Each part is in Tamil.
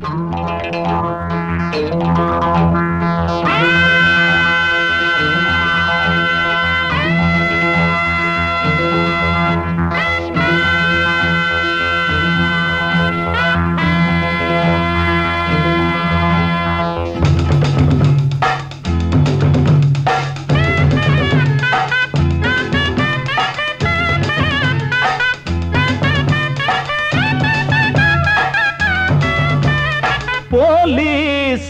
போலீஸ்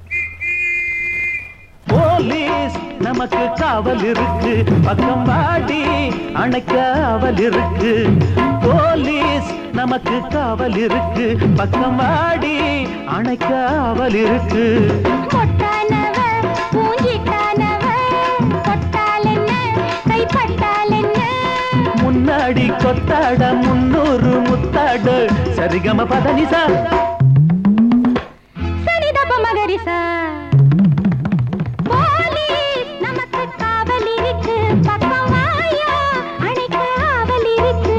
போலீஸ் நமக்கு காவல் இருக்கு, பக்கம் வாடி அணைக்க ஆவல் இருக்கு. போலீஸ் நமக்கு காவல் இருக்கு, பக்கம் வாடி அணைக்க ஆவல் இருக்கு. முன்னாடி கொத்தாட 300 முத்தாட சரிகம பதனிசா போலீஸ் நமக்கு காவல் இருக்கு, பக்கம் வாயா அணைக்க ஆவல் இருக்கு.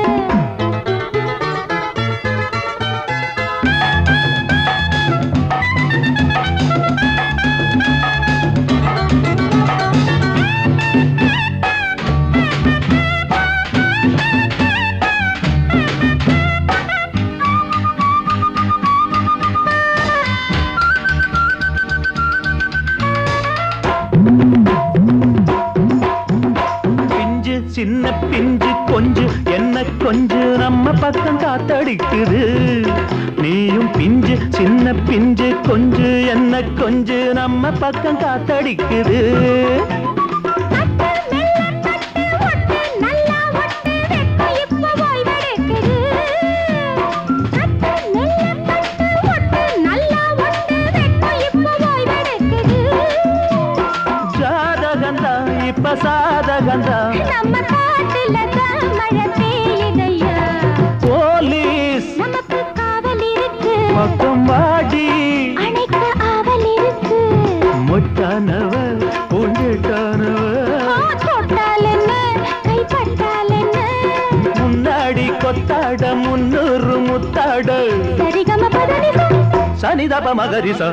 சின்ன பிஞ்சு கொஞ்சு என்ன கொஞ்சு நம்ம பக்கம் காத்தடிக்குது. நீயும் பிஞ்சு சின்ன பிஞ்சு கொஞ்சு என்ன கொஞ்சு நம்ம பக்கம் காத்தடிக்குது. ஜாதகந்தா இப்ப சாதகந்தா நம்ம காட்டுல மழை பெய்யுதையா. போலீஸ் நமக்கு காவல் இருக்கு, பக்கம் வாடி அணைக்க ஆவல் இருக்கு. முட்டானவ பூஞ்சிட்டானவ தொட்டால் என்ன கைப்பட்டால் என்ன, முன்னாடி கொத்தாட 300 முத்தாட சரிகம பதனிசா சனிதப மகரிசா.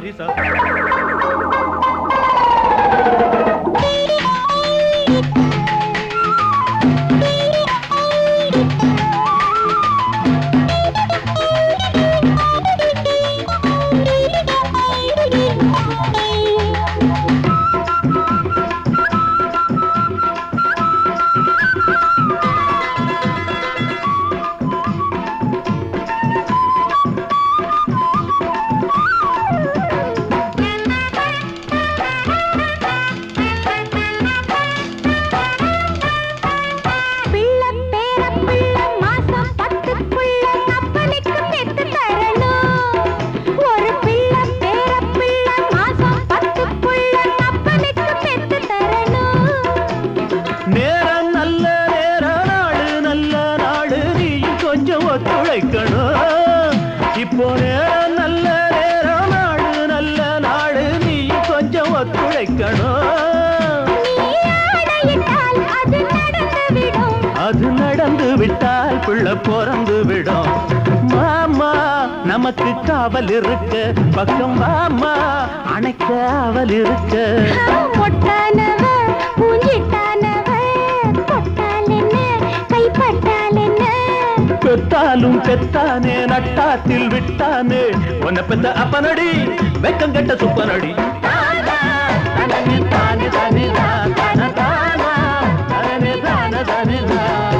இப்போ நேரம் நல்ல நேரம், நாடு நல்ல நாடு, நீ கொஞ்சம் ஒத்துழைக்கணும். அது நடந்து விட்டால் பிள்ளை பிறந்து விடும். மாமா நமக்கு காவல் இருக்க, பக்கம் வாமா அணைக்க ஆவல் இருக்க. பெத்தாலும் பெத்தானே நட்டாத்தில் விட்டானே, உன்னை பெத்த அப்பனடி வெக்கங்கட்ட சுப்பனடி. தானே தானே தானே தானே தானே தானே தானே தானே.